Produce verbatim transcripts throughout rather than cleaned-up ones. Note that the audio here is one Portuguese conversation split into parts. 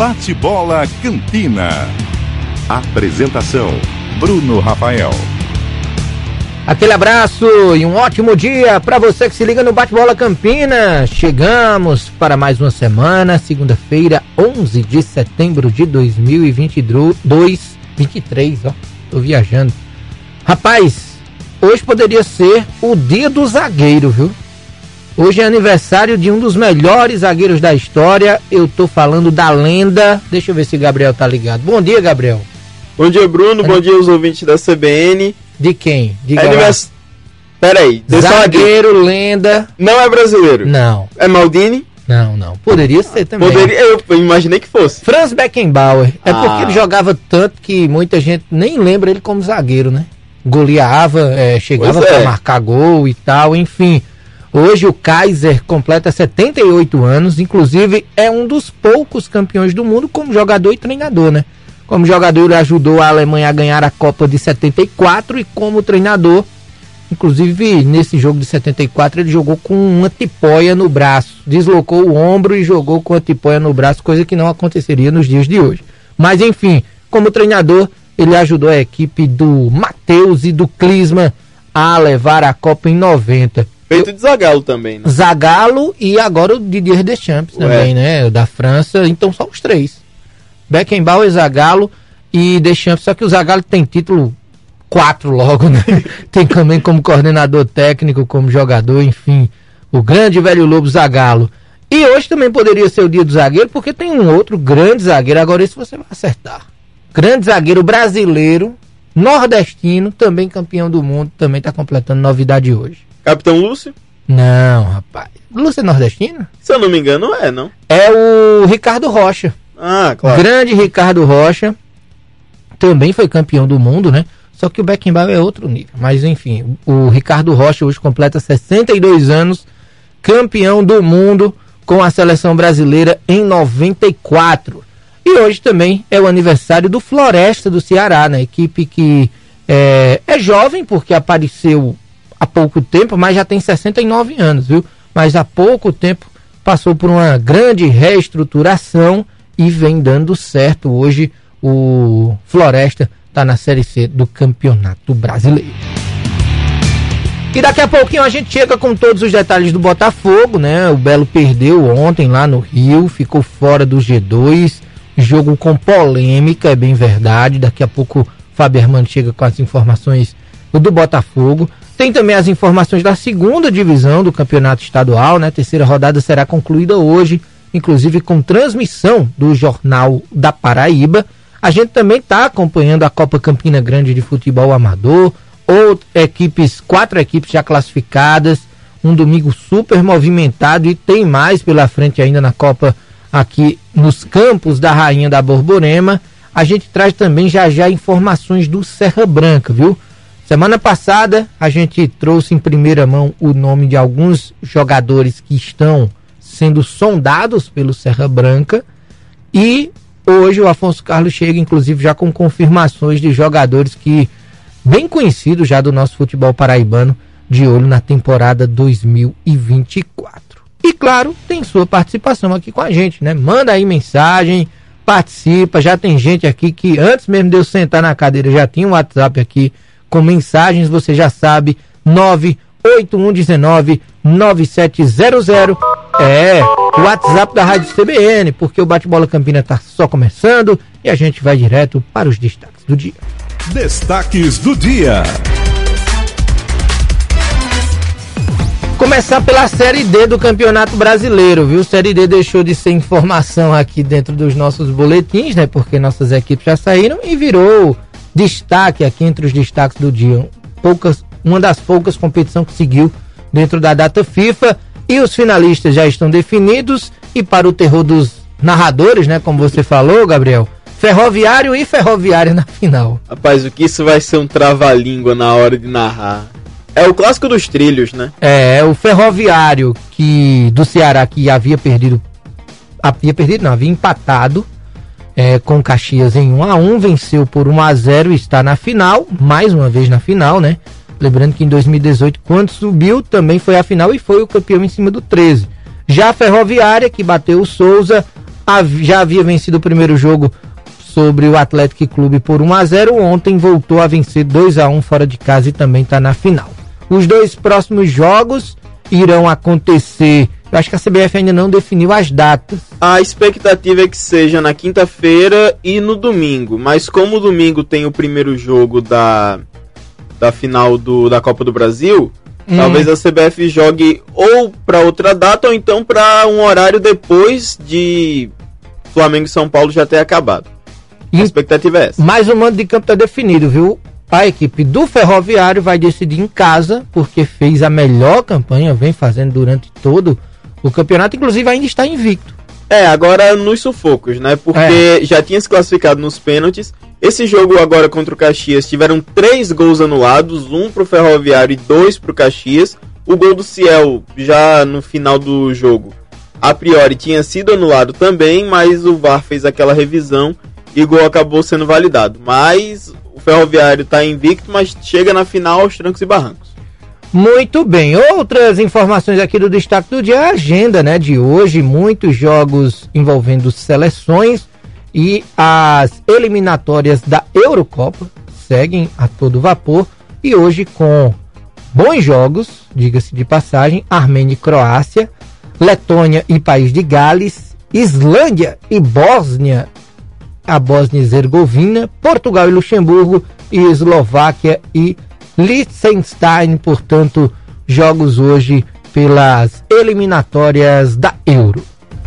Bate-Bola Campina. Apresentação: Bruno Rafael. Aquele abraço e um ótimo dia para você que se liga no Bate-Bola Campina. Chegamos para mais uma semana, segunda-feira, onze de setembro de dois mil e vinte e dois, vinte e três, ó, tô viajando. Rapaz, hoje poderia ser o dia do zagueiro, viu? Hoje é aniversário de um dos melhores zagueiros da história. Eu tô falando da lenda. Deixa eu ver se o Gabriel tá ligado. Bom dia, Gabriel. Bom dia, Bruno. Bom dia aos ouvintes da C B N. De quem? Diga é univers... Peraí. Zagueiro, lenda. Não é brasileiro? Não. É Maldini? Não, não. Poderia ser também. Poderia, eu imaginei que fosse. Franz Beckenbauer. É ah. porque ele jogava tanto que muita gente nem lembra ele como zagueiro, né? Goleava, é, chegava pois pra é. marcar gol e tal, enfim. Hoje o Kaiser completa setenta e oito anos, inclusive é um dos poucos campeões do mundo como jogador e treinador, né? Como jogador ele ajudou a Alemanha a ganhar a Copa de setenta e quatro e como treinador, inclusive nesse jogo de setenta e quatro ele jogou com uma tipóia no braço, deslocou o ombro e jogou com a tipóia no braço, coisa que não aconteceria nos dias de hoje. Mas enfim, como treinador ele ajudou a equipe do Matheus e do Klinsmann a levar a Copa em noventa. Feito de Zagallo também, né? Zagallo e agora o Didier Deschamps também, né? Da França, então só os três. Beckenbauer, Zagallo e Deschamps, só que o Zagallo tem título quatro logo, né? Tem também como coordenador técnico, como jogador, enfim, o grande velho lobo Zagallo. E hoje também poderia ser o dia do zagueiro, porque tem um outro grande zagueiro, agora esse você vai acertar. Grande zagueiro brasileiro, nordestino, também campeão do mundo, também está completando novidade hoje. Capitão Lúcio? Não, rapaz. Lúcio é nordestino? Se eu não me engano, é, não? É o Ricardo Rocha. Ah, claro. Grande Ricardo Rocha. Também foi campeão do mundo, né? Só que o Beckenbauer é outro nível. Mas, enfim, o Ricardo Rocha hoje completa sessenta e dois anos, campeão do mundo com a seleção brasileira em noventa e quatro. E hoje também é o aniversário do Floresta do Ceará, né? Equipe que é, é jovem porque apareceu há pouco tempo, mas já tem sessenta e nove anos, viu? Mas há pouco tempo passou por uma grande reestruturação e vem dando certo. Hoje o Floresta está na Série C do Campeonato Brasileiro. E daqui a pouquinho a gente chega com todos os detalhes do Botafogo, né? O Belo perdeu ontem lá no Rio, ficou fora do G dois, jogo com polêmica, é bem verdade. Daqui a pouco o Fábio Hermano chega com as informações do Botafogo. Tem também as informações da segunda divisão do campeonato estadual, né? A terceira rodada será concluída hoje, inclusive com transmissão do Jornal da Paraíba. A gente também está acompanhando a Copa Campina Grande de Futebol Amador, ou equipes, quatro equipes já classificadas, um domingo super movimentado e tem mais pela frente ainda na Copa aqui nos campos da Rainha da Borborema. A gente traz também já já informações do Serra Branca, viu? Semana passada a gente trouxe em primeira mão o nome de alguns jogadores que estão sendo sondados pelo Serra Branca e hoje o Afonso Carlos chega inclusive já com confirmações de jogadores que bem conhecidos já do nosso futebol paraibano, de olho na temporada dois mil e vinte e quatro. E claro, tem sua participação aqui com a gente, né? Manda aí mensagem, participa, já tem gente aqui que antes mesmo de eu sentar na cadeira já tinha um WhatsApp aqui com mensagens, você já sabe, nove oito um um nove nove sete zero zero, é o WhatsApp da Rádio C B N, porque o Bate-Bola Campina está só começando e a gente vai direto para os destaques do dia. Destaques do dia. Começar pela Série D do Campeonato Brasileiro, viu? Série D deixou de ser informação aqui dentro dos nossos boletins, né? Porque nossas equipes já saíram e virou destaque aqui entre os destaques do dia. Poucas, uma das poucas competições que seguiu dentro da data FIFA e os finalistas já estão definidos e para o terror dos narradores, né? Como você falou, Gabriel, Ferroviário e Ferroviária na final. Rapaz, o que isso vai ser um trava-língua na hora de narrar. É o clássico dos trilhos, né? É, o Ferroviário que, do Ceará que havia perdido, havia perdido não, havia empatado é, com Caxias em um a um, venceu por um a zero e está na final, mais uma vez na final, né? Lembrando que em dois mil e dezoito, quando subiu, também foi a final e foi o campeão em cima do treze. Já a Ferroviária, que bateu o Souza, já havia vencido o primeiro jogo sobre o Atlético Clube por um a zero, ontem voltou a vencer dois a um fora de casa e também está na final. Os dois próximos jogos irão acontecer, eu acho que a C B F ainda não definiu as datas. A expectativa é que seja na quinta-feira e no domingo, mas como o domingo tem o primeiro jogo da, da final do, da Copa do Brasil, hum. talvez a C B F jogue ou para outra data ou então para um horário depois de Flamengo e São Paulo já ter acabado. A expectativa é essa. Mas o mando de campo está definido, viu? A equipe do Ferroviário vai decidir em casa, porque fez a melhor campanha, vem fazendo durante todo o campeonato, inclusive ainda está invicto. É, agora nos sufocos, né? Porque é. já tinha se classificado nos pênaltis. Esse jogo agora contra o Caxias tiveram três gols anulados, um pro Ferroviário e dois pro Caxias. O gol do Ciel, já no final do jogo, a priori tinha sido anulado também, mas o V A R fez aquela revisão e o gol acabou sendo validado. Mas o Ferroviário está invicto, mas chega na final aos trancos e barrancos. Muito bem. Outras informações aqui do destaque do dia, a agenda, né, de hoje, muitos jogos envolvendo seleções e as eliminatórias da Eurocopa seguem a todo vapor e hoje com bons jogos, diga-se de passagem, Armênia e Croácia, Letônia e País de Gales, Islândia e Bósnia, a Bósnia e Herzegovina, Portugal e Luxemburgo e Eslováquia e Liechtenstein, portanto, jogos hoje pelas eliminatórias da Euro.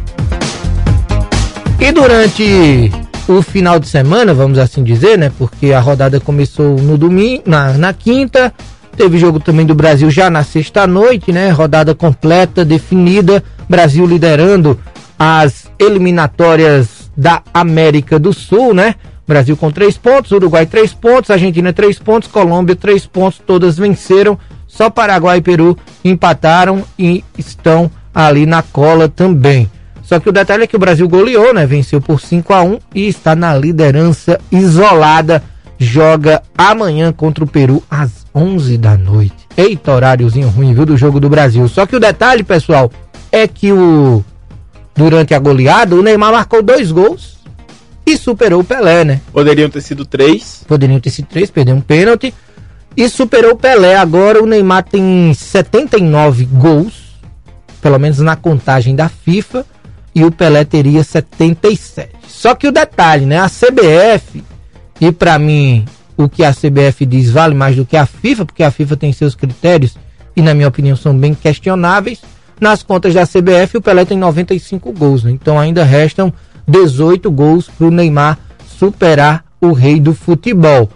E durante o final de semana, vamos assim dizer, né, porque a rodada começou no domingo, na, na quinta, teve jogo também do Brasil já na sexta-noite, né, rodada completa, definida, Brasil liderando as eliminatórias da América do Sul, né? Brasil com três pontos, Uruguai três pontos, Argentina três pontos, Colômbia três pontos, todas venceram, só Paraguai e Peru empataram e estão ali na cola também. Só que o detalhe é que o Brasil goleou, né? Venceu por cinco a um e está na liderança isolada, joga amanhã contra o Peru às onze da noite. Eita, horáriozinho ruim, viu, do jogo do Brasil. Só que o detalhe, pessoal, é que o durante a goleada, o Neymar marcou dois gols e superou o Pelé, né? Poderiam ter sido três. Poderiam ter sido três, perdeu um pênalti e superou o Pelé. Agora o Neymar tem setenta e nove gols, pelo menos na contagem da FIFA, e o Pelé teria setenta e sete. Só que o detalhe, né? A C B F, e pra mim, o que a C B F diz vale mais do que a FIFA, porque a FIFA tem seus critérios e, na minha opinião, são bem questionáveis. Nas contas da C B F, o Pelé tem noventa e cinco gols, né? Então ainda restam dezoito gols para o Neymar superar o rei do futebol.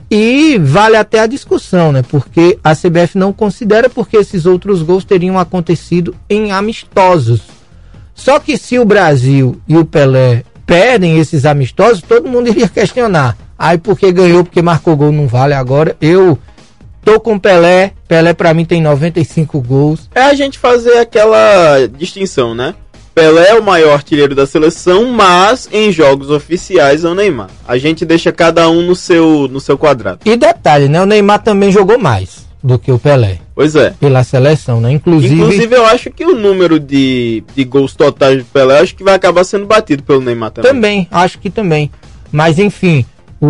E vale até a discussão, né? Porque a C B F não considera, porque esses outros gols teriam acontecido em amistosos. Só que se o Brasil e o Pelé perdem esses amistosos, todo mundo iria questionar. Aí porque ganhou, porque marcou gol, não vale. Agora eu tô com Pelé, Pelé pra mim tem noventa e cinco gols. É a gente fazer aquela distinção, né? Pelé é o maior artilheiro da seleção, mas em jogos oficiais é o Neymar. A gente deixa cada um no seu, no seu quadrado. E detalhe, né? O Neymar também jogou mais do que o Pelé. Pois é. Pela seleção, né? Inclusive... Inclusive eu acho que o número de, de gols totais do Pelé, acho que vai acabar sendo batido pelo Neymar também. Também, acho que também. Mas enfim,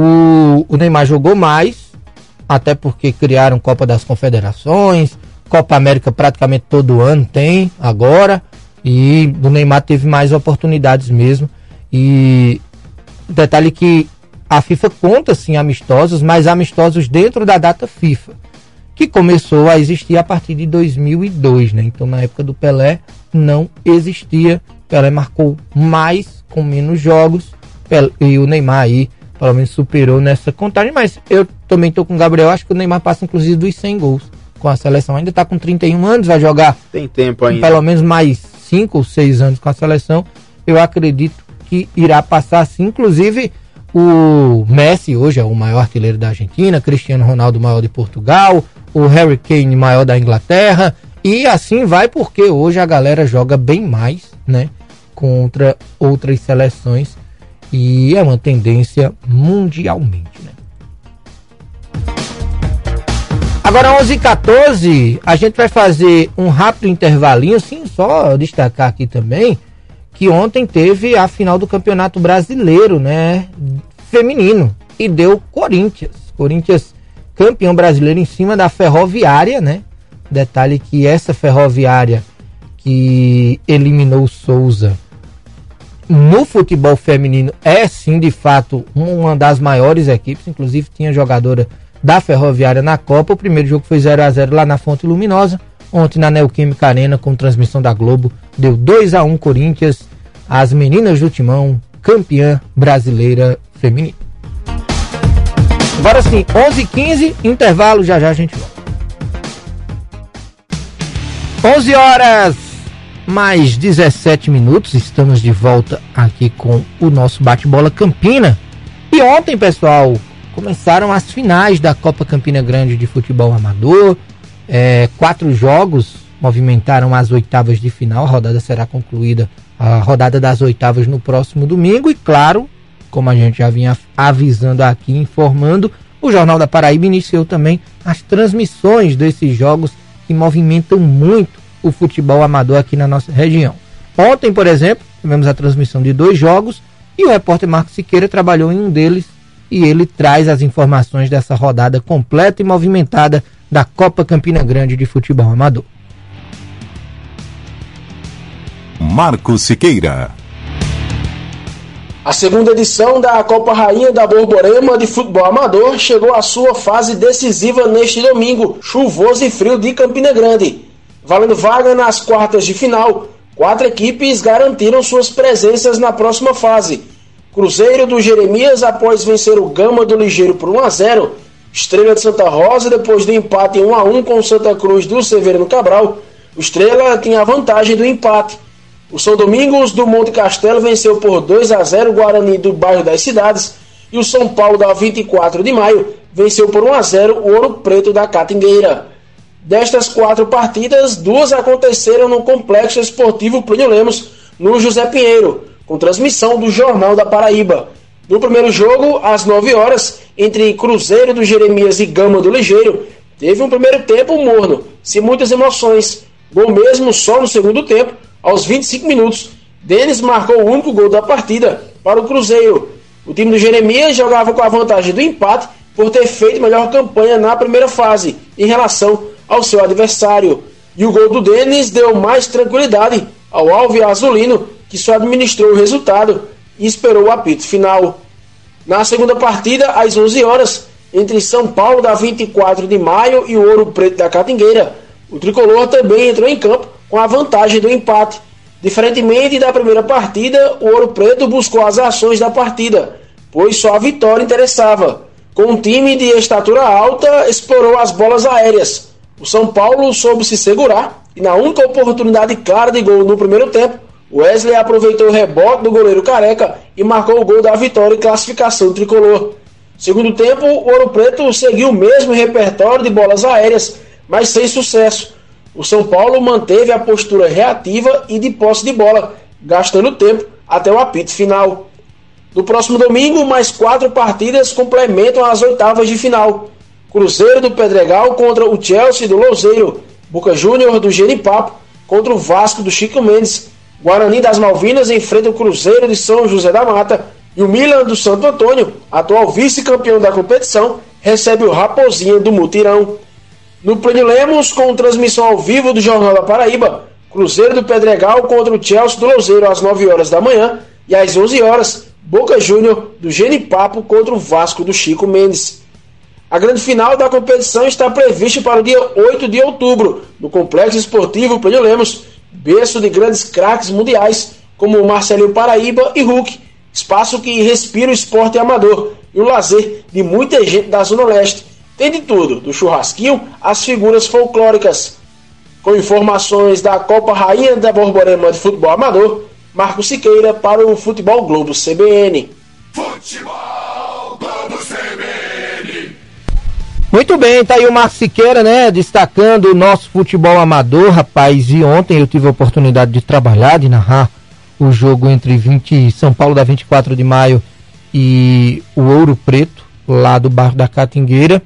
o, o Neymar jogou mais, até porque criaram Copa das Confederações, Copa América praticamente todo ano tem agora, e o Neymar teve mais oportunidades mesmo. E detalhe que a FIFA conta sim amistosos, mas amistosos dentro da data FIFA, que começou a existir a partir de dois mil e dois, né? Então na época do Pelé não existia, Pelé marcou mais com menos jogos, Pelé, e o Neymar aí pelo menos superou nessa contagem, mas eu também tô com o Gabriel, acho que o Neymar passa inclusive dos cem gols com a seleção, ainda tá com trinta e um anos, vai jogar tem tempo ainda, pelo menos mais cinco ou seis anos com a seleção, eu acredito que irá passar sim. Inclusive o Messi hoje é o maior artilheiro da Argentina, Cristiano Ronaldo o maior de Portugal, o Harry Kane maior da Inglaterra, e assim vai, porque hoje a galera joga bem mais, né, contra outras seleções, e é uma tendência mundialmente, né? Agora onze e quatorze, a gente vai fazer um rápido intervalinho, assim, só destacar aqui também que ontem teve a final do Campeonato Brasileiro, né, feminino, e deu Corinthians. Corinthians campeão brasileiro em cima da Ferroviária, né? Detalhe que essa Ferroviária que eliminou o Souza no futebol feminino é sim, de fato, uma das maiores equipes. Inclusive tinha jogadora da Ferroviária na Copa. O primeiro jogo foi zero a zero lá na Fonte Luminosa. Ontem na Neoquímica Arena, com transmissão da Globo, deu dois a um Corinthians, as meninas do Timão, campeã brasileira feminina. Agora sim, onze e quinze, intervalo, já já a gente volta. onze horas mais dezessete minutos, estamos de volta aqui com o nosso bate-bola Campina. E ontem, pessoal, começaram as finais da Copa Campina Grande de Futebol Amador. É, quatro jogos movimentaram as oitavas de final. A rodada será concluída, a rodada das oitavas, no próximo domingo. E claro, como a gente já vinha avisando aqui, informando, o Jornal da Paraíba iniciou também as transmissões desses jogos que movimentam muito o futebol amador aqui na nossa região. Ontem, por exemplo, tivemos a transmissão de dois jogos e o repórter Marcos Siqueira trabalhou em um deles e ele traz as informações dessa rodada completa e movimentada da Copa Campina Grande de Futebol Amador. Marcos Siqueira. A segunda edição da Copa Rainha da Borborema de Futebol Amador chegou à sua fase decisiva neste domingo, chuvoso e frio, de Campina Grande. Valendo vaga nas quartas de final, quatro equipes garantiram suas presenças na próxima fase. Cruzeiro do Jeremias, após vencer o Gama do Ligeiro por um a zero, Estrela de Santa Rosa, depois do empate em um a um com o Santa Cruz do Severino Cabral, o Estrela tinha a vantagem do empate. O São Domingos do Monte Castelo venceu por dois a zero o Guarani do Bairro das Cidades, e o São Paulo da vinte e quatro de maio venceu por um a zero o Ouro Preto da Catingueira. Destas quatro partidas, duas aconteceram no Complexo Esportivo Plínio Lemos, no José Pinheiro, com transmissão do Jornal da Paraíba. No primeiro jogo, às nove horas, entre Cruzeiro do Jeremias e Gama do Ligeiro, teve um primeiro tempo morno, sem muitas emoções. Gol mesmo só no segundo tempo, aos vinte e cinco minutos. Denis marcou o único gol da partida para o Cruzeiro. O time do Jeremias jogava com a vantagem do empate por ter feito melhor campanha na primeira fase em relação ao seu adversário. E o gol do Denis deu mais tranquilidade ao Alves Azulino, que só administrou o resultado e esperou o apito final. Na segunda partida, às onze horas, entre São Paulo da vinte e quatro de maio e o Ouro Preto da Catingueira, o tricolor também entrou em campo com a vantagem do empate. Diferentemente da primeira partida, o Ouro Preto buscou as ações da partida, pois só a vitória interessava. Com um time de estatura alta, explorou as bolas aéreas. O São Paulo soube se segurar e, na única oportunidade clara de gol no primeiro tempo, Wesley aproveitou o rebote do goleiro Careca e marcou o gol da vitória e classificação tricolor. Segundo tempo, o Ouro Preto seguiu o mesmo repertório de bolas aéreas, mas sem sucesso. O São Paulo manteve a postura reativa e de posse de bola, gastando tempo até o apito final. No próximo domingo, mais quatro partidas complementam as oitavas de final. Cruzeiro do Pedregal contra o Chelsea do Louzeiro, Boca Júnior do Genipapo contra o Vasco do Chico Mendes, Guarani das Malvinas enfrenta o Cruzeiro de São José da Mata e o Milan do Santo Antônio, atual vice-campeão da competição, recebe o Raposinha do Mutirão. No Plínio Lemos, com transmissão ao vivo do Jornal da Paraíba, Cruzeiro do Pedregal contra o Chelsea do Louzeiro às nove horas da manhã e às onze horas, Boca Júnior do Genipapo contra o Vasco do Chico Mendes. A grande final da competição está prevista para o dia oito de outubro, no Complexo Esportivo Plínio Lemos, berço de grandes craques mundiais como Marcelinho Paraíba e Hulk, espaço que respira o esporte amador e o lazer de muita gente da Zona Leste. Tem de tudo, do churrasquinho às figuras folclóricas. Com informações da Copa Rainha da Borborema de Futebol Amador, Marcos Siqueira para o Futebol Globo C B N. Futebol Globo C B N. Muito bem, tá aí o Marcos Siqueira, né, destacando o nosso futebol amador, rapaz. E ontem eu tive a oportunidade de trabalhar, de narrar o jogo entre vinte, São Paulo da vinte e quatro de maio e o Ouro Preto, lá do bairro da Catingueira.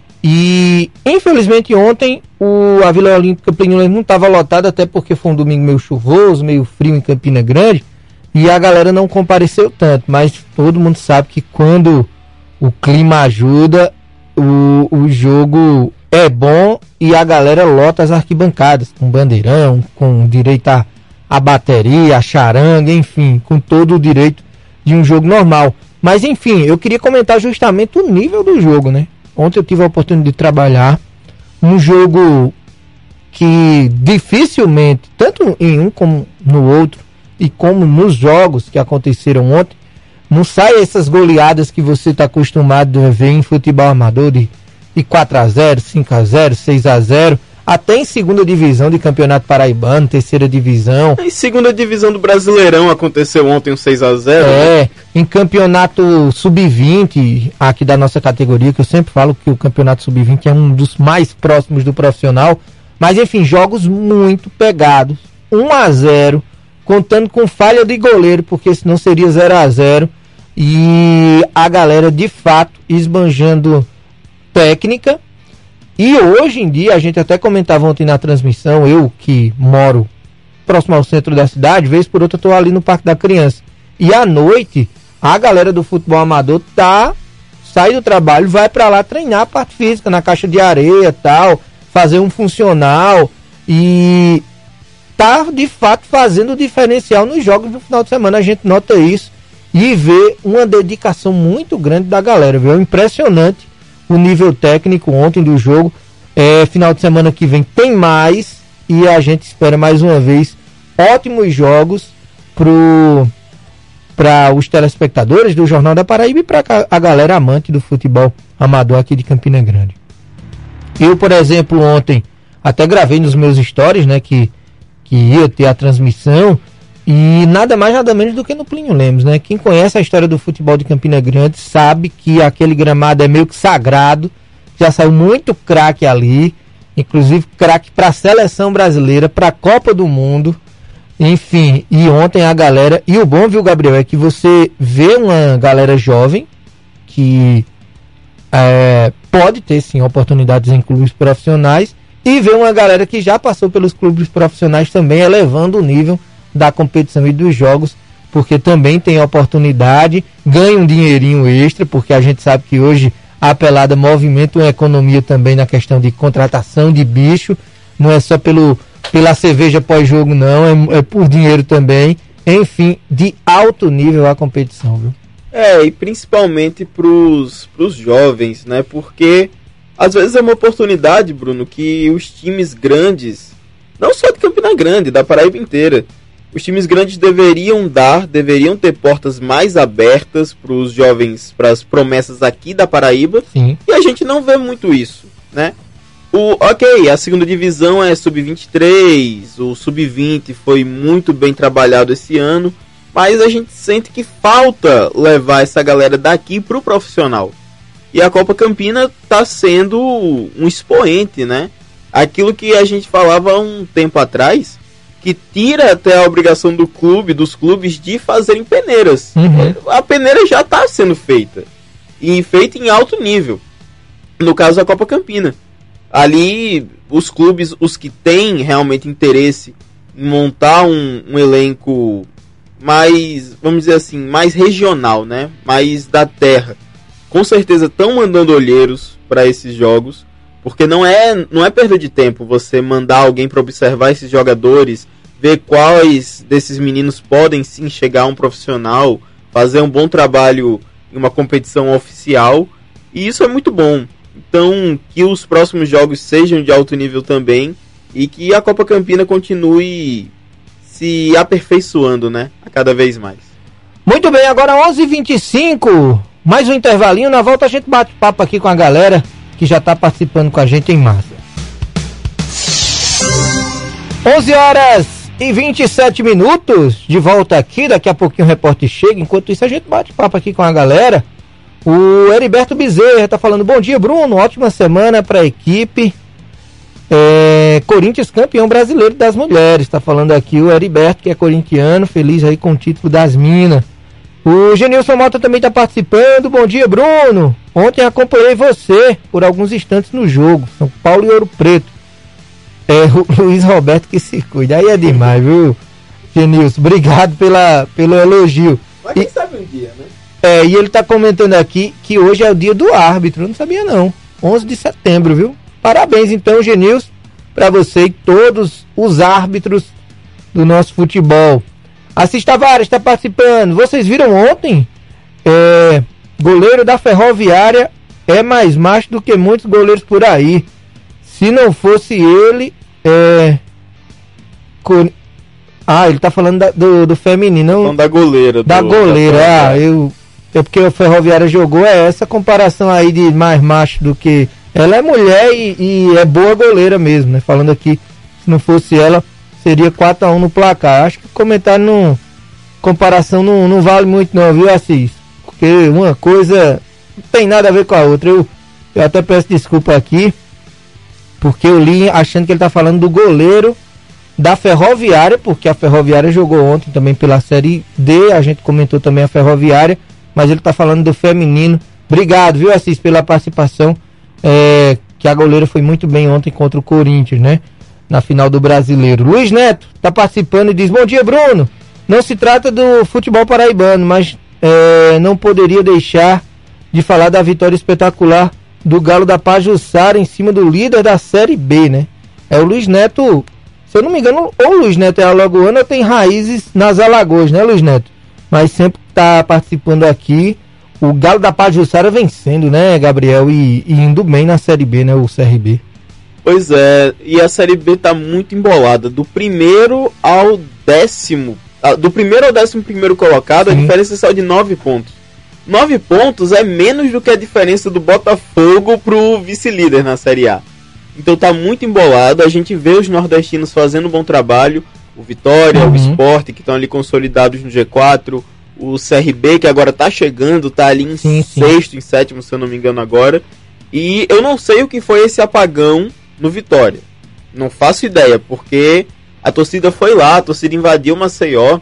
E infelizmente ontem o, a Vila Olímpica Plínio Lemos não estava lotada, até porque foi um domingo meio chuvoso, meio frio em Campina Grande. e a galera não compareceu tanto, mas todo mundo sabe que quando o clima ajuda, o, o jogo é bom e a galera lota as arquibancadas, com bandeirão, com direito a, a bateria, a charanga, enfim, com todo o direito de um jogo normal. Mas enfim, eu queria comentar justamente o nível do jogo, né? Ontem eu tive a oportunidade de trabalhar um jogo que dificilmente, tanto em um como no outro, e como nos jogos que aconteceram ontem, não sai essas goleadas que você está acostumado a ver em futebol amador de, de quatro a zero, cinco a zero, seis a zero, até em segunda divisão de campeonato paraibano, terceira divisão. Em segunda divisão do Brasileirão aconteceu ontem um seis a zero. É, né? Em campeonato sub vinte, aqui da nossa categoria, que eu sempre falo que o campeonato sub vinte é um dos mais próximos do profissional, mas enfim, jogos muito pegados, um a zero, contando com falha de goleiro, porque senão seria zero a zero, e a galera de fato esbanjando técnica. E hoje em dia, a gente até comentava ontem na transmissão, eu que moro próximo ao centro da cidade, vez por outra eu tô ali no Parque da Criança. E à noite, a galera do futebol amador tá, sai do trabalho, vai para lá treinar a parte física, na caixa de areia tal, fazer um funcional, e tá de fato fazendo o diferencial nos jogos no final de semana. A gente nota isso e vê uma dedicação muito grande da galera, viu? É impressionante o nível técnico ontem do jogo. É, final de semana que vem tem mais, e a gente espera mais uma vez ótimos jogos para os telespectadores do Jornal da Paraíba e para a galera amante do futebol amador aqui de Campina Grande. Eu, por exemplo, ontem até gravei nos meus stories, né, que, que ia ter a transmissão, e nada mais nada menos do que no Plínio Lemos, né? Quem conhece a história do futebol de Campina Grande sabe que aquele gramado é meio que sagrado, já saiu muito craque ali, inclusive craque para a seleção brasileira, para a Copa do Mundo, enfim. E ontem a galera, e o bom, viu, Gabriel, é que você vê uma galera jovem que é, pode ter sim oportunidades em clubes profissionais, e vê uma galera que já passou pelos clubes profissionais também elevando o nível da competição e dos jogos, porque também tem oportunidade, ganha um dinheirinho extra, porque a gente sabe que hoje a pelada movimenta uma economia também na questão de contratação de bicho, não é só pelo, pela cerveja pós-jogo não, é, é por dinheiro também, enfim, de alto nível a competição, viu? É, e principalmente pros, pros jovens, né, porque às vezes é uma oportunidade, Bruno, que os times grandes, não só de Campina Grande, da Paraíba inteira, os times grandes deveriam dar, deveriam ter portas mais abertas para os jovens, para as promessas aqui da Paraíba. Sim. E a gente não vê muito isso, né? O, ok, a segunda divisão é sub vinte e três, o sub vinte foi muito bem trabalhado esse ano, mas a gente sente que falta levar essa galera daqui para o profissional. E a Copa Campina está sendo um expoente, né? Aquilo que a gente falava há um tempo atrás, que tira até a obrigação do clube, dos clubes, de fazerem peneiras. Uhum. A peneira já está sendo feita, e feita em alto nível. No caso da Copa Campina. Ali, os clubes, os que têm realmente interesse em montar um, um elenco mais, vamos dizer assim, mais regional, né? Mais da terra, com certeza estão mandando olheiros para esses jogos, porque não é, não é perda de tempo você mandar alguém para observar esses jogadores, ver quais desses meninos podem sim chegar a um profissional, fazer um bom trabalho em uma competição oficial, e isso é muito bom. Então, que os próximos jogos sejam de alto nível também, e que a Copa Campina continue se aperfeiçoando, né, a cada vez mais. Muito bem, agora onze e vinte e cinco, mais um intervalinho, na volta a gente bate papo aqui com a galera que já está participando com a gente em massa. onze horas e vinte e sete minutos, de volta aqui, daqui a pouquinho o repórter chega, enquanto isso a gente bate papo aqui com a galera. O Heriberto Bezerra está falando, bom dia Bruno, ótima semana para a equipe, é, Corinthians campeão brasileiro das mulheres, está falando aqui o Heriberto, que é corintiano, feliz aí com o título das minas. O Genilson Mota também está participando, bom dia Bruno, ontem acompanhei você por alguns instantes no jogo, São Paulo e Ouro Preto. É o Luiz Roberto que se cuida, aí é demais, viu? Genilson, obrigado pela, pelo elogio. Mas quem sabe um dia, né? É, e ele tá comentando aqui que hoje é o dia do árbitro, eu não sabia não, onze de setembro, viu? Parabéns então, Genilson, para você e todos os árbitros do nosso futebol. Assis Tavares está participando. Vocês viram ontem? É, goleiro da Ferroviária é mais macho do que muitos goleiros por aí. Se não fosse ele, é... Cor... Ah, ele tá falando da, do, do feminino. Não... Falando da goleira. Da do, goleira, da ah, eu... É porque a Ferroviária jogou, é essa comparação aí de mais macho do que... Ela é mulher e, e é boa goleira mesmo, né? Falando aqui, se não fosse ela, seria quatro a um no placar. Acho que o comentário não... Comparação não, não vale muito não, viu, Assis? Porque uma coisa não tem nada a ver com a outra. Eu, eu até peço desculpa aqui, porque eu li achando que ele tá falando do goleiro da Ferroviária, porque a Ferroviária jogou ontem também pela Série D, a gente comentou também a Ferroviária, mas ele tá falando do feminino. Obrigado, viu, Assis, pela participação, é, que a goleira foi muito bem ontem contra o Corinthians, né, na final do Brasileiro. Luiz Neto tá participando e diz: bom dia, Bruno. Não se trata do futebol paraibano, mas é, não poderia deixar de falar da vitória espetacular do Galo da Pajuçara em cima do líder da Série B, né? É o Luiz Neto, se eu não me engano, ou o Luiz Neto é alagoano ou tem raízes nas Alagoas, né, Luiz Neto? Mas sempre está participando aqui. O Galo da Pajuçara vencendo, né, Gabriel? E, e indo bem na Série B, né, o C R B. Pois é, e a Série B tá muito embolada. Do primeiro ao décimo, do primeiro ao décimo primeiro colocado, Sim. a diferença é só de nove pontos. Nove pontos é menos do que a diferença do Botafogo pro vice-líder na Série A. Então tá muito embolado, a gente vê os nordestinos fazendo um bom trabalho, o Vitória, uhum. o Sport, que estão ali consolidados no G quatro, o C R B, que agora tá chegando, tá ali em sim, sexto, sim. em sétimo, se eu não me engano agora. E eu não sei o que foi esse apagão no Vitória. Não faço ideia, porque a torcida foi lá, a torcida invadiu Maceió,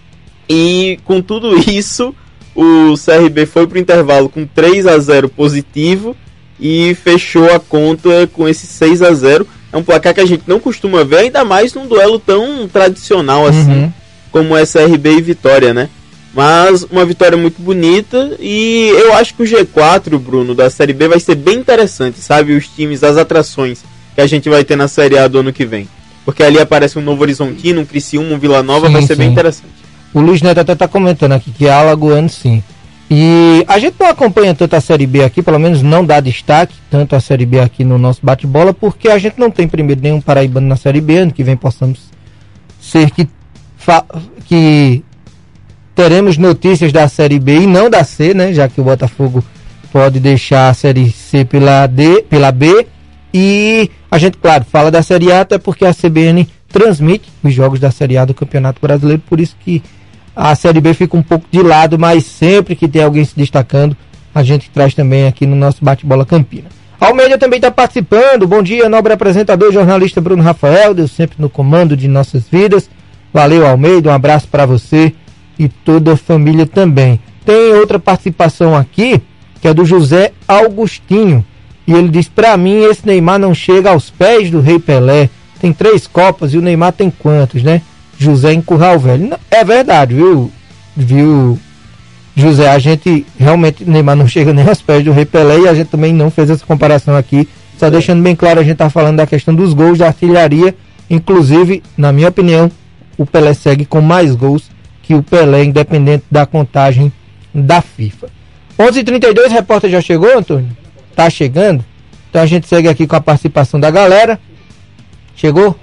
e com tudo isso, o C R B foi pro intervalo com três a zero positivo, e fechou a conta com esse seis a zero. É um placar que a gente não costuma ver, ainda mais num duelo tão tradicional assim, uhum. como é C R B e Vitória, né? Mas uma vitória muito bonita, e eu acho que o G quatro, Bruno, da Série B vai ser bem interessante, sabe? Os times, as atrações que a gente vai ter na Série A do ano que vem. Porque ali aparece um Novo Horizontino, um Criciúma, um Vila Nova, sim, vai ser sim. bem interessante. O Luiz Neto até tá comentando aqui que é alagoano, sim. E a gente não acompanha tanto a Série B aqui, pelo menos não dá destaque tanto a Série B aqui no nosso bate-bola, porque a gente não tem primeiro nenhum paraibano na Série B. Ano que vem possamos ser que, fa- que teremos notícias da Série B e não da C, né? Já que o Botafogo pode deixar a Série C pela D, pela B. E a gente, claro, fala da Série A, até porque a C B N transmite os jogos da Série A do Campeonato Brasileiro, por isso que a Série B fica um pouco de lado, mas sempre que tem alguém se destacando, a gente traz também aqui no nosso Bate-Bola Campina. Almeida também está participando. Bom dia, nobre apresentador e jornalista Bruno Rafael, Deus sempre no comando de nossas vidas. Valeu, Almeida, um abraço para você e toda a família também. Tem outra participação aqui, que é do José Augustinho, e ele diz: para mim esse Neymar não chega aos pés do Rei Pelé. Tem três Copas e o Neymar tem quantos, né? José em Curral Velho. É verdade, viu? Viu, José? A gente realmente, Neymar não chega nem aos pés do Rei Pelé, e a gente também não fez essa comparação aqui. Só é. deixando bem claro, a gente tá falando da questão dos gols, da artilharia. Inclusive, na minha opinião, o Pelé segue com mais gols que o Pelé, independente da contagem da FIFA. onze e trinta e dois, repórter já chegou, Antônio? Tá chegando? Então a gente segue aqui com a participação da galera. Chegou?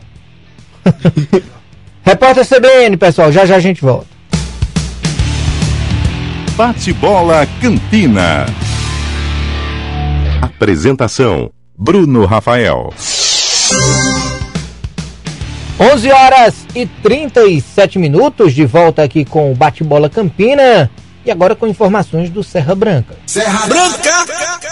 Repórter C B N, pessoal, já já a gente volta. Bate-bola Campina. Apresentação: Bruno Rafael. onze horas e trinta e sete minutos, de volta aqui com o Bate-Bola Campina. E agora com informações do Serra Branca. Serra Branca!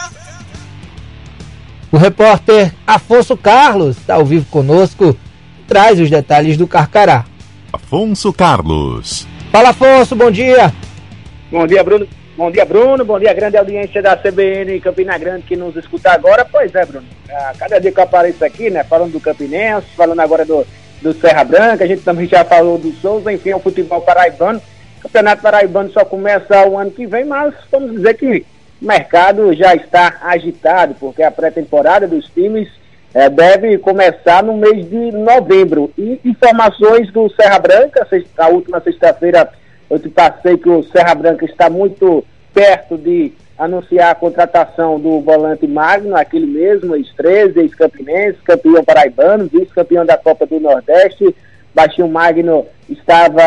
O repórter Afonso Carlos está ao vivo conosco, traz os detalhes do Carcará. Afonso Carlos. Fala, Afonso, bom dia. Bom dia, Bruno. Bom dia, Bruno. Bom dia, grande audiência da C B N Campina Grande que nos escuta agora. Pois é, Bruno. A cada dia que eu apareço aqui, né, falando do Campinense, falando agora do, do Serra Branca, a gente também já falou do Souza, enfim, é o futebol paraibano. O Campeonato Paraibano só começa o ano que vem, mas vamos dizer que o mercado já está agitado, porque a pré-temporada dos times é, deve começar no mês de novembro. E informações do Serra Branca, a última sexta-feira eu te passei que o Serra Branca está muito perto de anunciar a contratação do volante Magno, aquele mesmo, ex treze, ex-campinense, campeão paraibano, vice-campeão da Copa do Nordeste. Baixinho Magno estava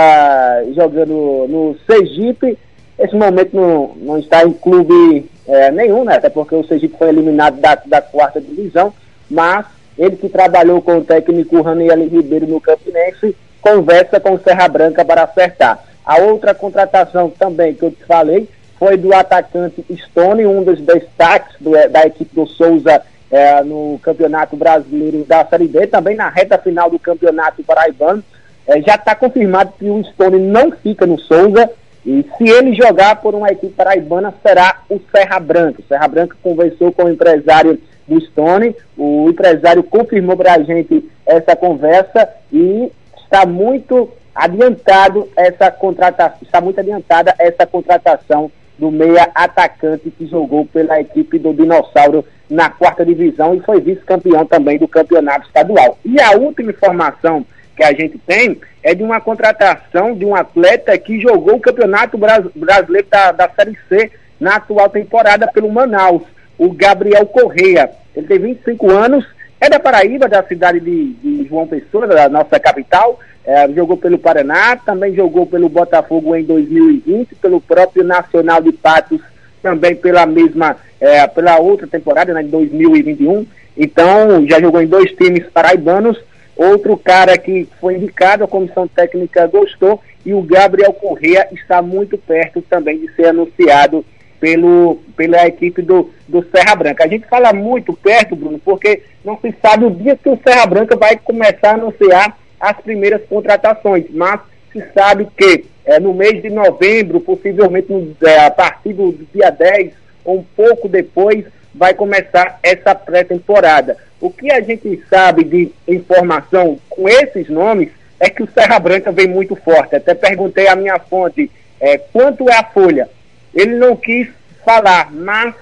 jogando no Sergipe, nesse momento não, não está em clube é, nenhum, né? Até porque o Sergipe foi eliminado da, da quarta divisão, mas ele que trabalhou com o técnico Raniel Ribeiro no Campinense, conversa com o Serra Branca para acertar. A outra contratação também que eu te falei foi do atacante Stone, um dos destaques do, da equipe do Souza é, no Campeonato Brasileiro da Série B, também na reta final do Campeonato Paraibano. É, já está confirmado que o Stone não fica no Souza, e se ele jogar por uma equipe paraibana, será o Serra Branca. O Serra Branca conversou com o empresário do Stone, o empresário confirmou para a gente essa conversa e está muito adiantado essa contratação, está muito adiantada essa contratação do meia atacante que jogou pela equipe do Dinossauro na quarta divisão e foi vice-campeão também do campeonato estadual. E a última informação que a gente tem é de uma contratação de um atleta que jogou o campeonato brasileiro da, da Série C na atual temporada pelo Manaus, o Gabriel Correia. Ele tem vinte e cinco anos, é da Paraíba, da cidade de, de João Pessoa, da nossa capital. É, jogou pelo Paraná, também jogou pelo Botafogo em dois mil e vinte, pelo próprio Nacional de Patos, também pela mesma, é, pela outra temporada, né, de dois mil e vinte e um. Então, já jogou em dois times paraibanos. Outro cara que foi indicado, a comissão técnica gostou, e o Gabriel Correia está muito perto também de ser anunciado pelo, pela equipe do, do Serra Branca. A gente fala muito perto, Bruno, porque não se sabe o dia que o Serra Branca vai começar a anunciar as primeiras contratações, mas se sabe que é, no mês de novembro, possivelmente no, é, a partir do dia dez ou um pouco depois, vai começar essa pré-temporada. O que a gente sabe de informação com esses nomes é que o Serra Branca vem muito forte. Até perguntei à minha fonte é, quanto é a folha. Ele não quis falar, mas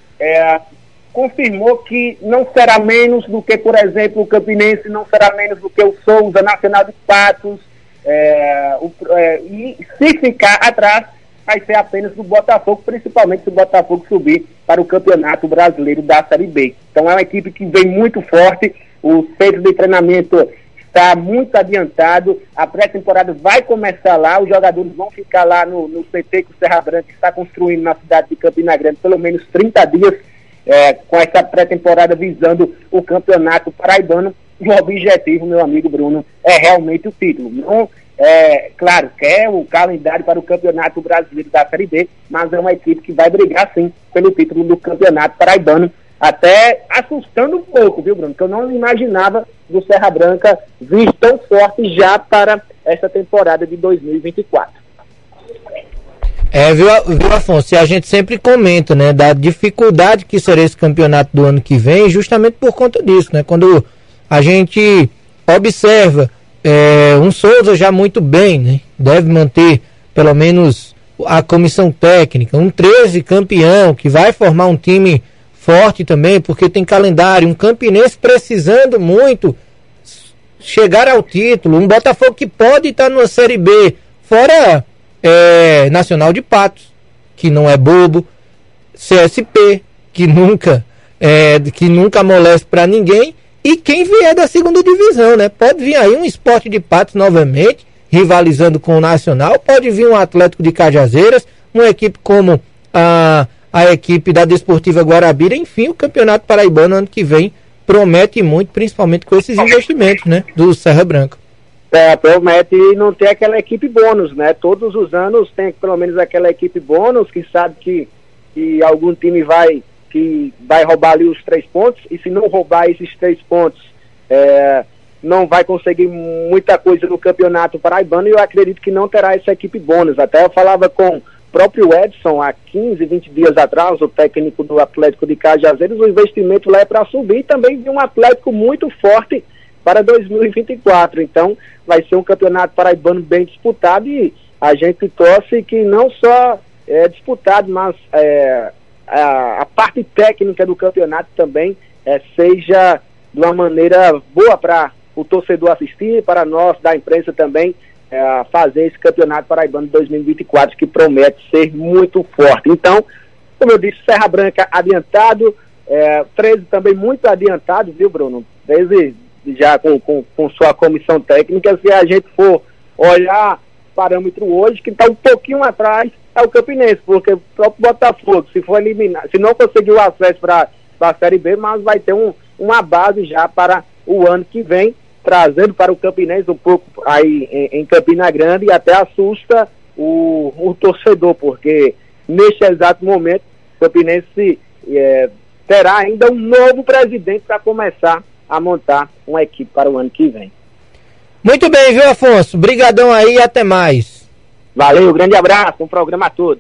é, confirmou que não será menos do que, por exemplo, o Campinense, não será menos do que o Souza, Nacional de Patos, é, o, é, e se ficar atrás, vai ser apenas do Botafogo, principalmente se o Botafogo subir para o Campeonato Brasileiro da Série B. Então é uma equipe que vem muito forte, o centro de treinamento está muito adiantado, a pré-temporada vai começar lá, os jogadores vão ficar lá no, no C T que o Serra Branca está construindo na cidade de Campina Grande, pelo menos trinta dias, É, com essa pré-temporada visando o campeonato paraibano. O objetivo, meu amigo Bruno, é realmente o título. Não, é, claro, quer o calendário para o campeonato brasileiro da Série B, mas é uma equipe que vai brigar sim pelo título do campeonato paraibano, até assustando um pouco, viu, Bruno? Que eu não imaginava do Serra Branca vir tão forte já para essa temporada de dois mil e vinte e quatro. É, viu, viu, Afonso? E a gente sempre comenta, né, da dificuldade que será esse campeonato do ano que vem, justamente por conta disso, né? Quando a gente observa é, um Souza já muito bem, né? Deve manter pelo menos a comissão técnica, um treze campeão, que vai formar um time forte também, porque tem calendário, um Campinense precisando muito chegar ao título, um Botafogo que pode estar numa Série B, fora... É, Nacional de Patos, que não é bobo, C S P, que nunca é, que nunca amolece para ninguém, e quem vier da segunda divisão, né? Pode vir aí um Sport de Patos novamente, rivalizando com o Nacional, pode vir um Atlético de Cajazeiras, uma equipe como a, a equipe da Desportiva Guarabira. Enfim, o Campeonato Paraibano ano que vem promete muito, principalmente com esses investimentos, né, do Serra Branca. É, promete não ter aquela equipe bônus, né? Todos os anos tem pelo menos aquela equipe bônus que sabe que, que algum time vai, que vai roubar ali os três pontos, e se não roubar esses três pontos, é, não vai conseguir muita coisa no campeonato paraibano, e eu acredito que não terá essa equipe bônus. Até eu falava com o próprio Edson há quinze, vinte dias atrás, o técnico do Atlético de Cajazeiras, o investimento lá é para subir, e também de um Atlético muito forte para dois mil e vinte e quatro. Então, vai ser um campeonato paraibano bem disputado e a gente torce que não só é disputado, mas é, a, a parte técnica do campeonato também é, seja de uma maneira boa para o torcedor assistir, para nós da imprensa também é, fazer esse campeonato paraibano de dois mil e vinte e quatro, que promete ser muito forte. Então, como eu disse, Serra Branca adiantado, é, treze também muito adiantado, viu, Bruno? treze já com, com, com sua comissão técnica. Se a gente for olhar parâmetro hoje, que está um pouquinho atrás é o Campinense, porque o próprio Botafogo, se for eliminar, se não conseguir o acesso para a Série B, mas vai ter um, uma base já para o ano que vem, trazendo para o Campinense um pouco aí em, em Campina Grande, e até assusta o, o torcedor, porque neste exato momento o Campinense é, terá ainda um novo presidente para começar a montar uma equipe para o ano que vem. Muito bem, viu, Afonso? Brigadão aí e até mais. Valeu, grande abraço, um programa a todos.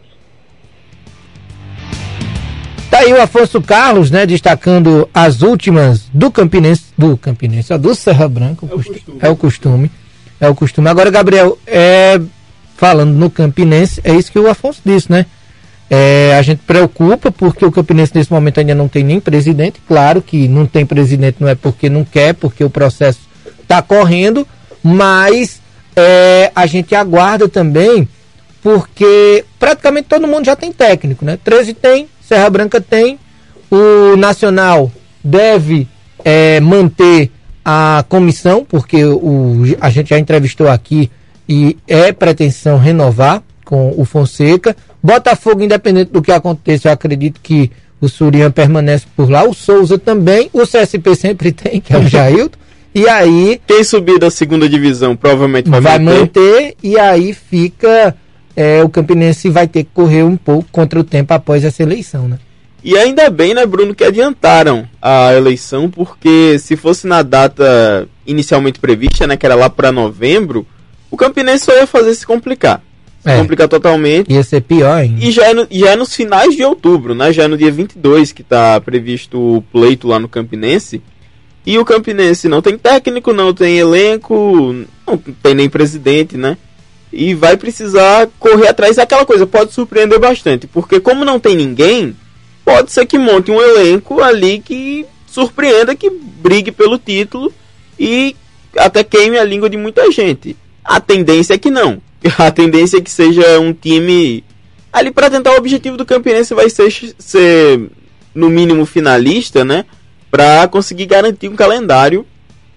Tá aí o Afonso Carlos, né, destacando as últimas do Campinense, do Campinense, ó, do Serra Branca, é o costume. É o costume, é o costume. Agora, Gabriel, é, falando no Campinense, é isso que o Afonso disse, né? É, a gente preocupa porque o Campinense nesse momento ainda não tem nem presidente. Claro que não tem presidente não é porque não quer, porque o processo está correndo, mas é, a gente aguarda também porque praticamente todo mundo já tem técnico, né? treze tem, Serra Branca tem, o Nacional deve é, manter a comissão, porque o, a gente já entrevistou aqui e é pretensão renovar com o Fonseca. Botafogo, independente do que aconteça, eu acredito que o Surian permanece por lá, o Souza também, o C S P sempre tem, que é o Jailton, e aí... Quem subir da segunda divisão provavelmente vai, vai manter. manter, e aí fica, é, o Campinense vai ter que correr um pouco contra o tempo após essa eleição, né? E ainda bem, né, Bruno, que adiantaram a eleição, porque se fosse na data inicialmente prevista, né, que era lá para novembro, o Campinense só ia fazer se complicar. É, complicar totalmente. Ia ser pior ainda. E já é, no, já é nos finais de outubro, né? Já é no dia vinte e dois que está previsto o pleito lá no Campinense. E o Campinense não tem técnico, não tem elenco, não tem nem presidente, né? E vai precisar correr atrás. É aquela coisa, pode surpreender bastante. Porque como não tem ninguém, pode ser que monte um elenco ali que surpreenda, que brigue pelo título e até queime a língua de muita gente. A tendência é que não. A tendência é que seja um time ali para tentar o objetivo do Campinense vai ser, ser no mínimo finalista, né? Para conseguir garantir um calendário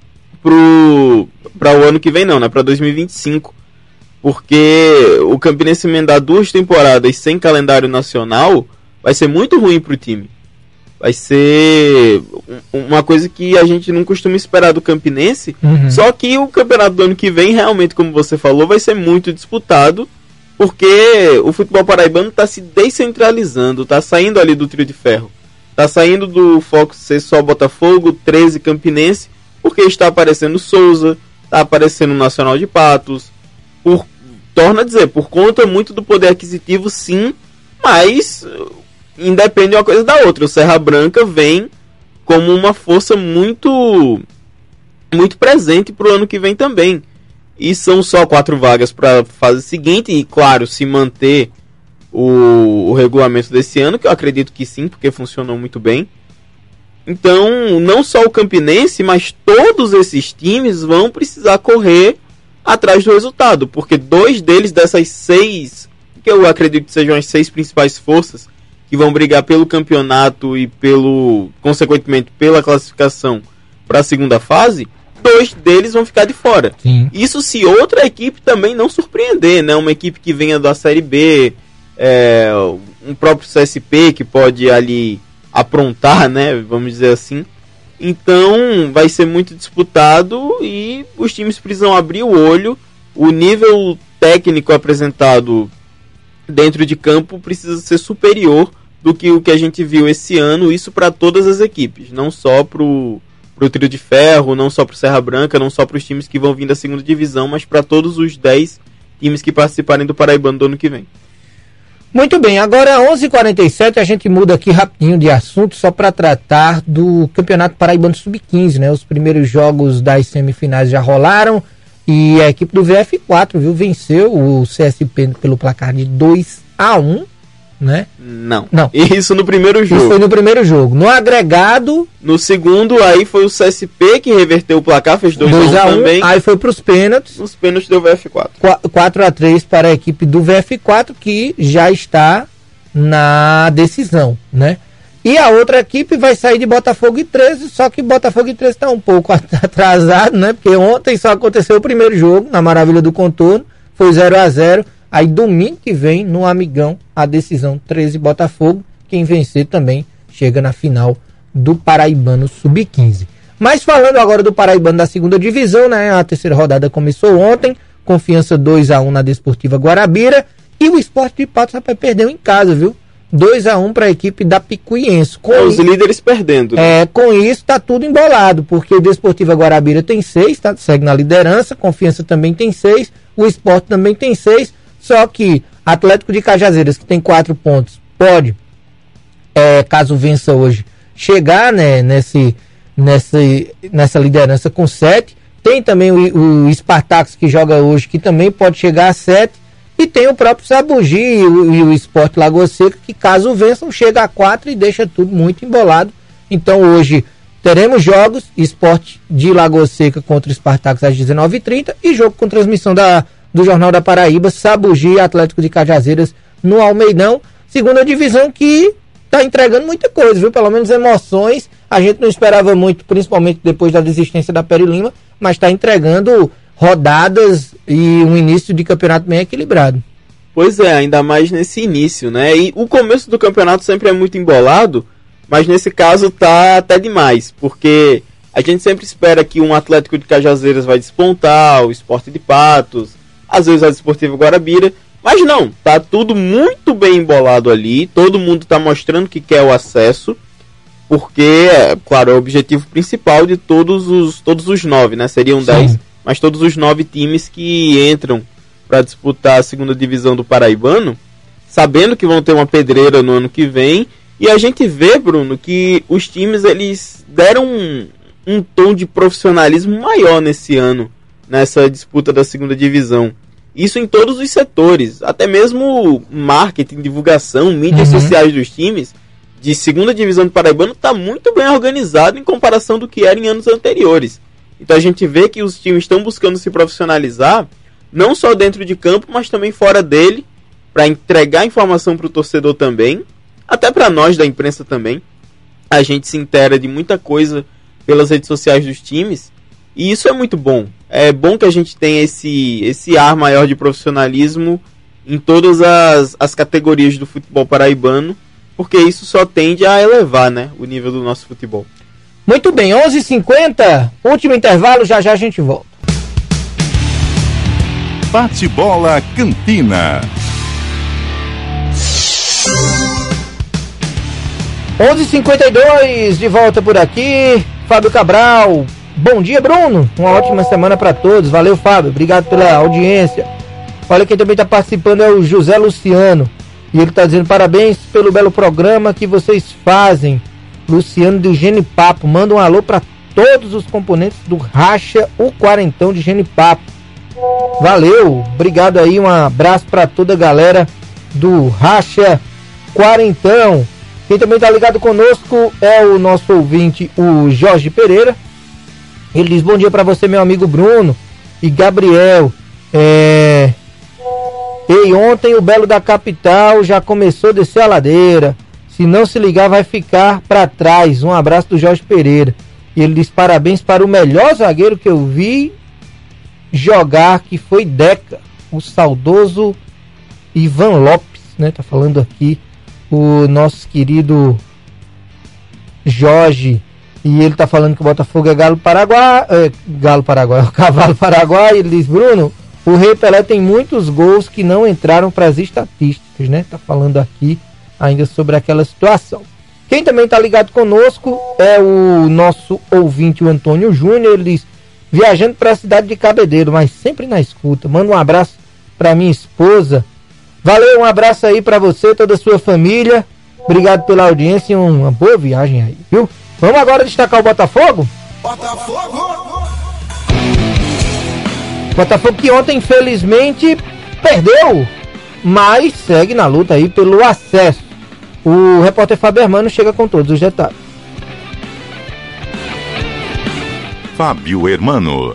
para o ano que vem, não, né? Para dois mil e vinte e cinco. Porque o Campinense emendar duas temporadas sem calendário nacional vai ser muito ruim para o time. Vai ser uma coisa que a gente não costuma esperar do Campinense. Uhum. Só que o campeonato do ano que vem, realmente, como você falou, vai ser muito disputado. Porque o futebol paraibano está se descentralizando, está saindo ali do trio de ferro. Está saindo do foco ser só Botafogo, treze Campinense, porque está aparecendo Souza, está aparecendo o Nacional de Patos. Por, torna a dizer, por conta muito do poder aquisitivo, sim, mas... independe uma coisa da outra. O Serra Branca vem como uma força muito muito presente para o ano que vem também. E são só quatro vagas para a fase seguinte. E claro, se manter o, o regulamento desse ano, que eu acredito que sim, porque funcionou muito bem. Então, não só o Campinense, mas todos esses times vão precisar correr atrás do resultado. Porque dois deles, dessas seis, que eu acredito que sejam as seis principais forças, que vão brigar pelo campeonato e pelo, consequentemente, pela classificação para a segunda fase, dois deles vão ficar de fora. Sim. Isso se outra equipe também não surpreender, né? Uma equipe que venha da Série B, é, um próprio C S P que pode ali aprontar, né? Vamos dizer assim. Então vai ser muito disputado e os times precisam abrir o olho. O nível técnico apresentado dentro de campo precisa ser superior do que o que a gente viu esse ano, isso para todas as equipes, não só para o Trio de Ferro, não só para o Serra Branca, não só para os times que vão vir da segunda divisão, mas para todos os dez times que participarem do Paraibano do ano que vem. Muito bem, agora onze e quarenta e sete, a gente muda aqui rapidinho de assunto, só para tratar do Campeonato Paraibano sub quinze, né? Os primeiros jogos das semifinais já rolaram e a equipe do V F quatro, viu, venceu o C S P pelo placar de dois a um, né? Não. Não. Isso no primeiro jogo. Isso foi no primeiro jogo. No agregado... No segundo, aí foi o C S P que reverteu o placar, fez dois a um também. Aí foi para os pênaltis. Nos pênaltis deu V F quatro. quatro a três para a equipe do V F quatro, que já está na decisão, né? E a outra equipe vai sair de Botafogo e treze, só que Botafogo e treze está um pouco atrasado, né? Porque ontem só aconteceu o primeiro jogo, na Maravilha do Contorno, foi zero a zero. Aí domingo que vem, no Amigão, a decisão treze Botafogo. Quem vencer também chega na final do Paraibano sub quinze. Mas falando agora do Paraibano da segunda divisão, né? A terceira rodada começou ontem. Confiança dois a um na Desportiva Guarabira. E o Sport de Patos, rapaz, perdeu em casa, viu? dois a um para a equipe da Picuiense. Com é, os isso, líderes perdendo. Né? É, com isso tá tudo embolado, porque o Desportiva Guarabira tem seis, tá? Segue na liderança. Confiança também tem seis. O Sport também tem seis. Só que Atlético de Cajazeiras, que tem quatro pontos, pode, é, caso vença hoje, chegar, né, nesse, nessa, nessa liderança com sete. Tem também o, o Spartacus, que joga hoje, que também pode chegar a sete. E tem o próprio Sabugi e o, e o Sport Lagoa Seca, que caso vençam, chega a quatro e deixa tudo muito embolado. Então hoje teremos jogos, Sport de Lagoa Seca contra o Spartacus às dezenove e trinta e jogo com transmissão da do Jornal da Paraíba, Sabugi e Atlético de Cajazeiras no Almeidão, segunda divisão que tá entregando muita coisa, viu? Pelo menos emoções, a gente não esperava muito, principalmente depois da desistência da Peri Lima, mas está entregando rodadas e um início de campeonato bem equilibrado. Pois é, ainda mais nesse início, né? E o começo do campeonato sempre é muito embolado, mas nesse caso tá até demais, porque a gente sempre espera que um Atlético de Cajazeiras vai despontar, o Sport de Patos, às vezes a Desportiva Guarabira, mas não, tá tudo muito bem embolado ali, todo mundo tá mostrando que quer o acesso, porque, claro, é o objetivo principal de todos os, todos os nove, né, seriam dez, mas todos os nove times que entram para disputar a segunda divisão do Paraibano, sabendo que vão ter uma pedreira no ano que vem, e a gente vê, Bruno, que os times, eles deram um, um tom de profissionalismo maior nesse ano, nessa disputa da segunda divisão. Isso em todos os setores, até mesmo marketing, divulgação, mídias uhum. sociais dos times de segunda divisão do Paraibano está muito bem organizado em comparação do que era em anos anteriores. Então a gente vê que os times estão buscando se profissionalizar, não só dentro de campo, mas também fora dele, para entregar informação para o torcedor também, até para nós da imprensa também. A gente se inteira de muita coisa pelas redes sociais dos times, e isso é muito bom. É bom que a gente tenha esse, esse ar maior de profissionalismo em todas as, as categorias do futebol paraibano, porque isso só tende a elevar, né, o nível do nosso futebol. Muito bem, onze e cinquenta, último intervalo, já já a gente volta. Bate-bola Campina. onze e cinquenta e dois, de volta por aqui, Fábio Cabral. Bom dia, Bruno. Uma ótima semana para todos. Valeu, Fábio. Obrigado pela audiência. Olha, quem também está participando é o José Luciano. E ele está dizendo parabéns pelo belo programa que vocês fazem. Luciano do Genipapo. Manda um alô para todos os componentes do Racha, o Quarentão de Genipapo. Valeu. Obrigado aí. Um abraço para toda a galera do Racha Quarentão. Quem também está ligado conosco é o nosso ouvinte, o Jorge Pereira. Ele diz, bom dia para você, meu amigo Bruno e Gabriel. É... Ei, ontem o Belo da Capital já começou a descer a ladeira. Se não se ligar, vai ficar para trás. Um abraço do Jorge Pereira. E ele diz, parabéns para o melhor zagueiro que eu vi jogar, que foi Deca, o saudoso Ivan Lopes, né? Tá falando aqui o nosso querido Jorge. E ele tá falando que o Botafogo é Galo Paraguai, é, Galo Paraguai, o Cavalo Paraguai. Ele diz, Bruno, o Rei Pelé tem muitos gols que não entraram para as estatísticas, né? Tá falando aqui ainda sobre aquela situação. Quem também tá ligado conosco é o nosso ouvinte, o Antônio Júnior. Ele diz, viajando para a cidade de Cabedelo, mas sempre na escuta. Manda um abraço para minha esposa, Valeu, um abraço aí pra você, toda a sua família. Obrigado pela audiência e uma boa viagem aí, viu? Vamos agora destacar o Botafogo? Botafogo! Botafogo que ontem, infelizmente, perdeu, mas segue na luta aí pelo acesso. O repórter Fábio Hermano chega com todos os detalhes. Fábio Hermano.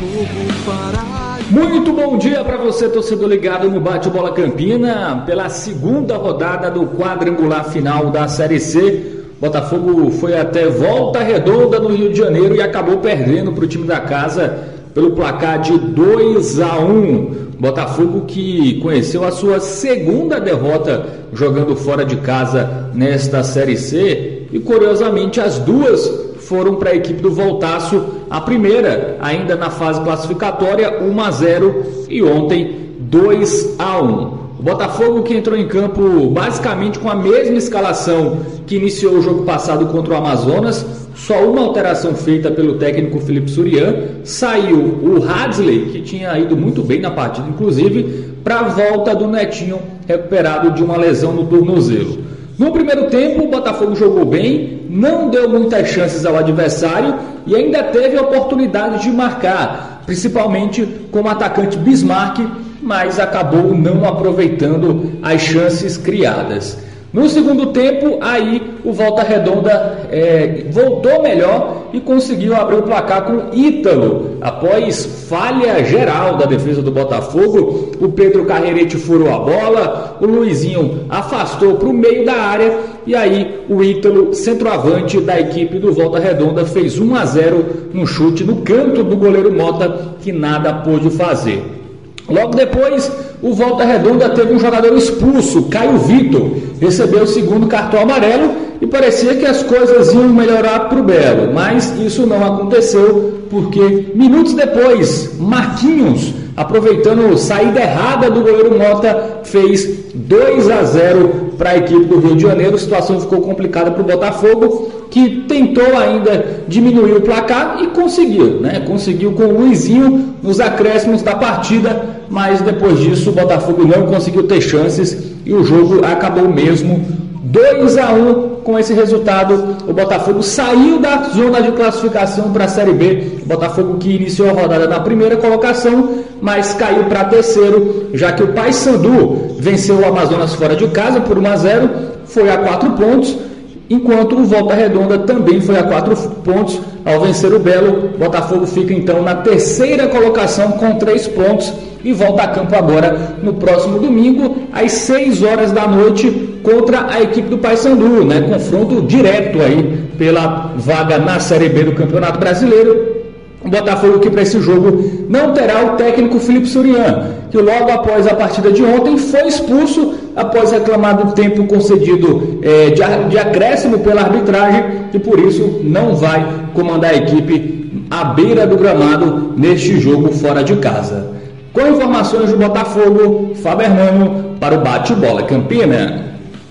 Muito bom dia para você, torcedor ligado no Bate-Bola Campina, pela segunda rodada do quadrangular final da Série C. Botafogo foi até Volta Redonda, no Rio de Janeiro, e acabou perdendo para o time da casa pelo placar de dois a um. Botafogo que conheceu a sua segunda derrota jogando fora de casa nesta Série C, e curiosamente as duas foram para a equipe do Voltaço. A primeira ainda na fase classificatória, um a zero, e ontem dois a um. O Botafogo que entrou em campo basicamente com a mesma escalação que iniciou o jogo passado contra o Amazonas, só uma alteração feita pelo técnico Felipe Surian. Saiu o Hadley, que tinha ido muito bem na partida, inclusive, para a volta do Netinho, recuperado de uma lesão no tornozelo. No primeiro tempo, o Botafogo jogou bem, não deu muitas chances ao adversário e ainda teve a oportunidade de marcar, principalmente com o atacante Bismarck, mas acabou não aproveitando as chances criadas. No segundo tempo, aí o Volta Redonda é, voltou melhor e conseguiu abrir o placar com Ítalo. Após falha geral da defesa do Botafogo, o Pedro Carreirete furou a bola, o Luizinho afastou para o meio da área e aí o Ítalo, centroavante da equipe do Volta Redonda, fez um a zero no chute no canto do goleiro Mota, que nada pôde fazer. Logo depois, o Volta Redonda teve um jogador expulso, Caio Vitor, recebeu o segundo cartão amarelo e parecia que as coisas iam melhorar para o Belo, mas isso não aconteceu porque minutos depois, Marquinhos, aproveitando saída errada do goleiro Mota, fez dois a zero para a equipe do Rio de Janeiro. A situação ficou complicada para o Botafogo, que tentou ainda diminuir o placar e conseguiu, né? Conseguiu com o Luizinho nos acréscimos da partida, mas depois disso o Botafogo não conseguiu ter chances e o jogo acabou mesmo dois a um. Com esse resultado, o Botafogo saiu da zona de classificação para a Série B. O Botafogo que iniciou a rodada na primeira colocação, mas caiu para terceiro, já que o Paysandu venceu o Amazonas fora de casa por um a zero, foi a quatro pontos, enquanto o Volta Redonda também foi a quatro pontos ao vencer o Belo. O Botafogo fica então na terceira colocação com três pontos e volta a campo agora no próximo domingo, às seis horas da noite, contra a equipe do Paysandu, né? Confronto direto aí pela vaga na Série B do Campeonato Brasileiro. O Botafogo que para esse jogo não terá o técnico Felipe Surian, que logo após a partida de ontem foi expulso após reclamar do tempo concedido é, de, de acréscimo pela arbitragem e por isso não vai comandar a equipe à beira do gramado neste jogo fora de casa. Com informações do Botafogo, Fábio Hermano para o Bate-Bola Campina.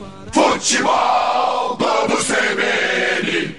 Futebol do C B N.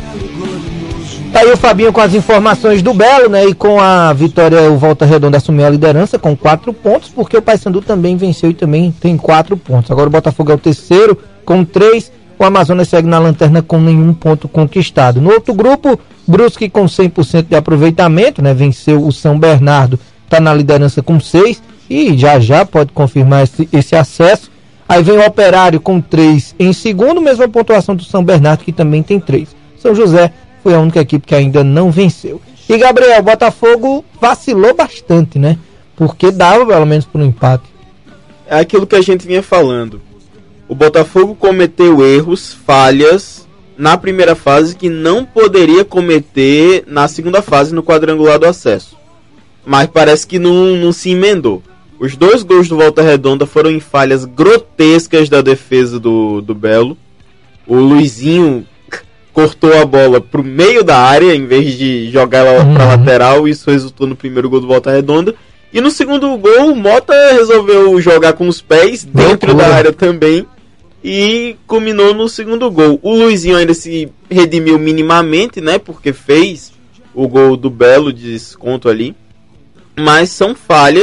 Tá aí o Fabinho com as informações do Belo, né? E com a vitória, o Volta Redonda assumiu a liderança com quatro pontos, porque o Paysandu também venceu e também tem quatro pontos. Agora o Botafogo é o terceiro com três, o Amazonas segue na lanterna com nenhum ponto conquistado. No outro grupo, Brusque com cem por cento de aproveitamento, né? Venceu o São Bernardo, está na liderança com seis e já já pode confirmar esse, esse acesso. Aí vem o Operário com três em segundo, mesma pontuação do São Bernardo, que também tem três. São José foi a única equipe que ainda não venceu. E Gabriel, o Botafogo vacilou bastante, né? Porque dava pelo menos por um empate. É aquilo que a gente vinha falando. O Botafogo cometeu erros, falhas na primeira fase que não poderia cometer na segunda fase no quadrangular do acesso. Mas parece que não, não se emendou. Os dois gols do Volta Redonda foram em falhas grotescas da defesa do, do Belo. O Luizinho cortou a bola pro meio da área em vez de jogar ela uhum. pra lateral. Isso resultou no primeiro gol do Volta Redonda. E no segundo gol, o Mota resolveu jogar com os pés dentro da área também. E culminou no segundo gol. O Luizinho ainda se redimiu minimamente, né? Porque fez o gol do Belo de desconto ali. Mas são falhas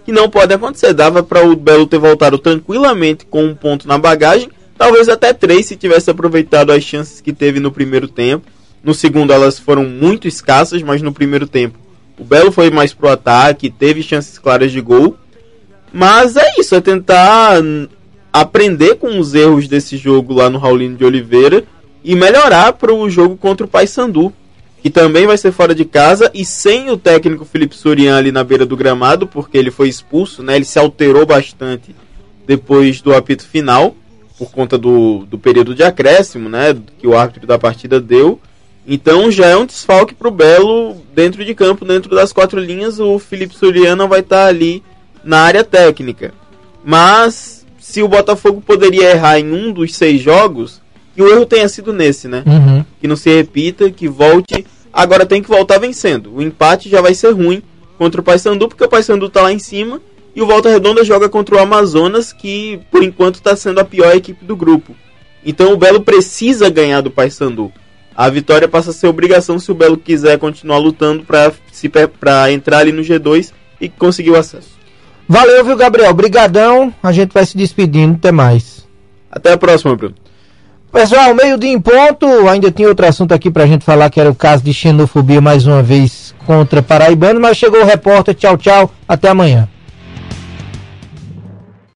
que não pode acontecer. Dava para o Belo ter voltado tranquilamente com um ponto na bagagem, talvez até três se tivesse aproveitado as chances que teve no primeiro tempo. No segundo elas foram muito escassas, mas no primeiro tempo o Belo foi mais pro ataque, teve chances claras de gol. Mas é isso, é tentar aprender com os erros desse jogo lá no Raulino de Oliveira e melhorar para o jogo contra o Paysandu, que também vai ser fora de casa e sem o técnico Felipe Sorian ali na beira do gramado, porque ele foi expulso, né? Ele se alterou bastante depois do apito final, por conta do, do período de acréscimo, né? Que o árbitro da partida deu. Então já é um desfalque para o Belo dentro de campo, dentro das quatro linhas. O Felipe Sorian não vai estar ali na área técnica. Mas se o Botafogo poderia errar em um dos seis jogos, que o erro tenha sido nesse, né? Uhum. Que não se repita, que volte. Agora tem que voltar vencendo. O empate já vai ser ruim contra o Paysandu, porque o Paysandu tá lá em cima e o Volta Redonda joga contra o Amazonas, que por enquanto está sendo a pior equipe do grupo. Então o Belo precisa ganhar do Paysandu. A vitória passa a ser obrigação se o Belo quiser continuar lutando para entrar ali no G dois e conseguir o acesso. Valeu, viu, Gabriel? Brigadão. A gente vai se despedindo. Até mais. Até a próxima, Bruno. Pessoal, meio-dia em ponto. Ainda tinha outro assunto aqui pra gente falar, que era o caso de xenofobia mais uma vez contra paraibano, mas chegou o repórter. Tchau, tchau. Até amanhã.